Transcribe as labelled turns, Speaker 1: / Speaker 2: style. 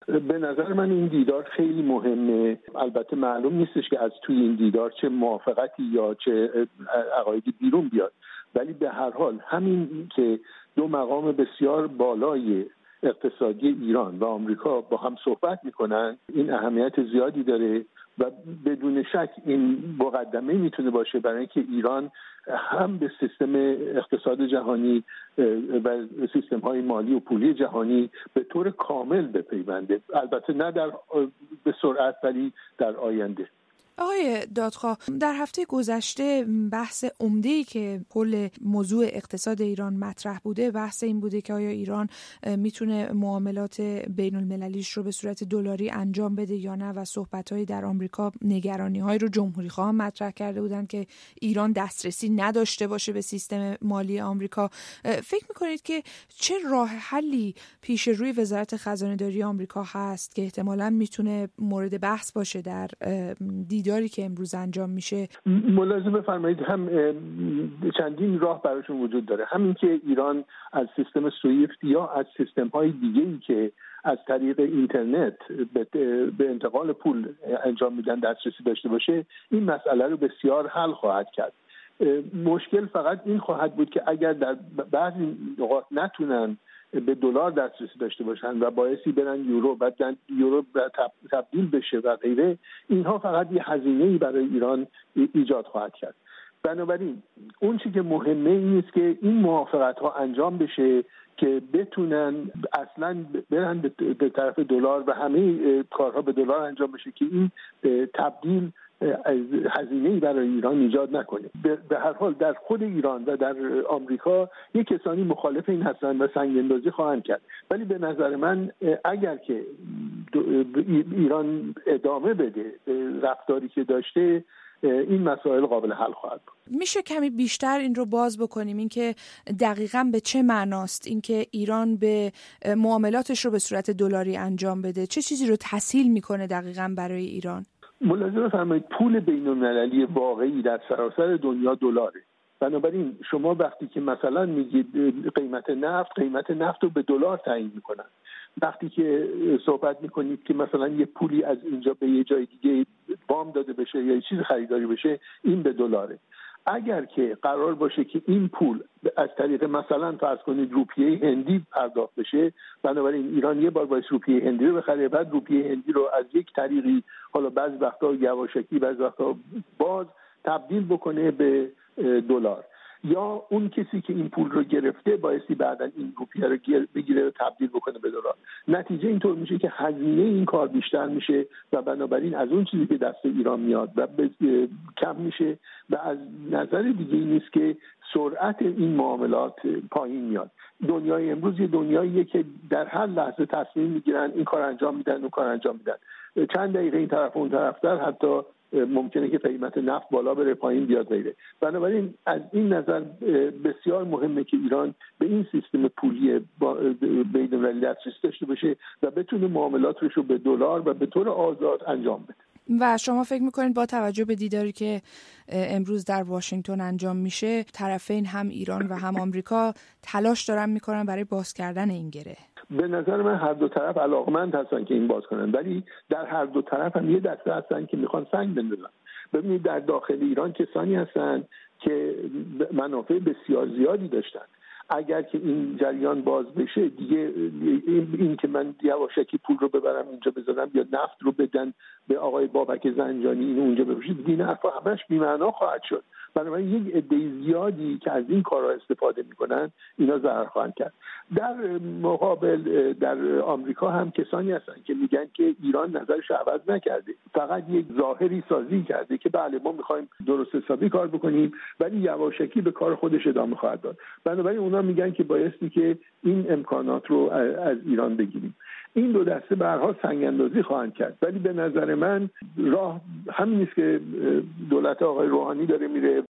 Speaker 1: به نظر من این دیدار خیلی مهمه. البته معلوم نیستش که از توی این دیدار چه موافقتی یا چه عقایدی بیرون بیاد، ولی به هر حال همین که دو مقام بسیار بالای اقتصادی ایران و آمریکا با هم صحبت میکنن این اهمیت زیادی داره و بدون شک این مقدمه میتونه باشه برای اینکه ایران هم به سیستم اقتصاد جهانی و سیستم های مالی و پولی جهانی به طور کامل بپیونده، البته نه به سرعت ولی در آینده.
Speaker 2: آقای دادخواه، در هفته گذشته بحث عمده‌ای که کل موضوع اقتصاد ایران مطرح بوده بحث این بوده که آیا ایران میتونه معاملات بین المللیش رو به صورت دلاری انجام بده یا نه و صحبت‌هایی در آمریکا نگرانی‌هایی رو جمهوری‌خواها مطرح کرده بودن که ایران دسترسی نداشته باشه به سیستم مالی آمریکا. فکر می‌کنید که چه راه حلی پیش روی وزارت خزانه‌داری آمریکا هست که احتمالاً میتونه مورد بحث باشه در دیداری که امروز انجام میشه؟
Speaker 1: ملاحظه بفرمایید هم چندین راه براشون وجود داره. همین که ایران از سیستم سویفت یا از سیستم‌های دیگه‌ای که از طریق اینترنت به انتقال پول انجام میدن دسترسی داشته باشه، این مسئله رو بسیار حل خواهد کرد. مشکل فقط این خواهد بود که اگر در بعضی نقاط نتونن به دلار دسترسی داشته باشن و باعثی برن یورو بعد یورو تبدیل بشه و غیره، اینها فقط یه هزینه‌ای برای ایران ایجاد خواهد کرد. بنابراین اون چیزی که مهمه این است که این موافقت‌ها انجام بشه که بتونن اصلا برن به طرف دلار و همه کارها به دلار انجام بشه که این تبدیل هزینه‌ای برای ایران ایجاد نکنه. به هر حال در خود ایران و در آمریکا یک کسانی مخالف این هستن و سنگ‌اندازی خواهند کرد، ولی به نظر من اگر که ایران ادامه بده رفتاری که داشته، این مسائل قابل حل خواهد بود.
Speaker 2: میشه کمی بیشتر این رو باز بکنیم، این که دقیقاً به چه معناست این که ایران به معاملاتش رو به صورت دلاری انجام بده؟ چه چیزی رو تسهیل میکنه دقیقاً برای ایران؟
Speaker 1: ملاحظه بفرمایید پول بین‌المللی واقعی در سراسر دنیا دلاره. بنابراین شما وقتی که مثلا میگید قیمت نفت رو به دلار تعیین میکنن، وقتی که صحبت میکنید که مثلا یه پولی از اینجا به یه جای دیگه وام داده بشه یا یه چیز خریداری بشه، این به دلاره. اگر که قرار باشه که این پول از طریق مثلا فرض کنید روپیه هندی پرداخت بشه، بنابراین ایران یه بار باید روپیه هندی رو بخره، بعد روپیه هندی رو از یک طریقی، حالا بعضی وقتا یواشکی بعضی وقتا باز تبدیل بکنه به دلار، یا اون کسی که این پول رو گرفته بایستی بعداً این روپیه رو بگیره و تبدیل بکنه به دلار. نتیجه اینطور میشه که هزینه این کار بیشتر میشه و بنابراین از اون چیزی که دست ایران میاد و کم میشه و از نظر دیگه این نیست که سرعت این معاملات پایین میاد. دنیای امروز یه دنیاییه که در هر لحظه تصمیم میگیرن این کار انجام میدن اون کار انجام میدن، چند دقیقه این طرف اون طرفتر حتی ممکنه که قیمت نفت بالا بره پایین بیاد غیره. بنابراین از این نظر بسیار مهمه که ایران به این سیستم پولی بین‌المللی دسترسی داشته باشه و بتونه معاملاتش رو به دلار و به طور آزاد انجام بده.
Speaker 2: و شما فکر میکنید با توجه به دیداری که امروز در واشنگتن انجام میشه، طرفین هم ایران و هم آمریکا تلاش دارن میکنن برای باز کردن این گره؟
Speaker 1: به نظر من هر دو طرف علاقمند هستن که این باز کنن، ولی در هر دو طرف هم یه دسته هستن که میخوان سنگ بندازن. ببینید در داخل ایران کسانی هستن که منافع بسیار زیادی داشتن. اگر که این جریان باز بشه دیگه این که من یواشکی پول رو ببرم اینجا بذارم یا نفت رو بدن به آقای بابک زنجانی اینو اونجا بفروشید، این حرفا همش بی‌معنا خواهد شد. بنابراین یک عده زیادی که از این کارا استفاده میکنن اینا ضرر خواهند کرد. در مقابل در آمریکا هم کسانی هستن که میگن که ایران نظرش عوض نکرده، فقط یک ظاهری سازی کرده که بله ما میخوایم درست حسابی کار بکنیم ولی یواشکی به کار خودش ادامه خواهد داد. بنابراین اونا میگن که بایستی که این امکانات رو از ایران بگیریم. این دو دسته به هر حال سنگ اندازی خواهند کرد، ولی به نظر من راه همین است که دولت آقای روحانی داره میره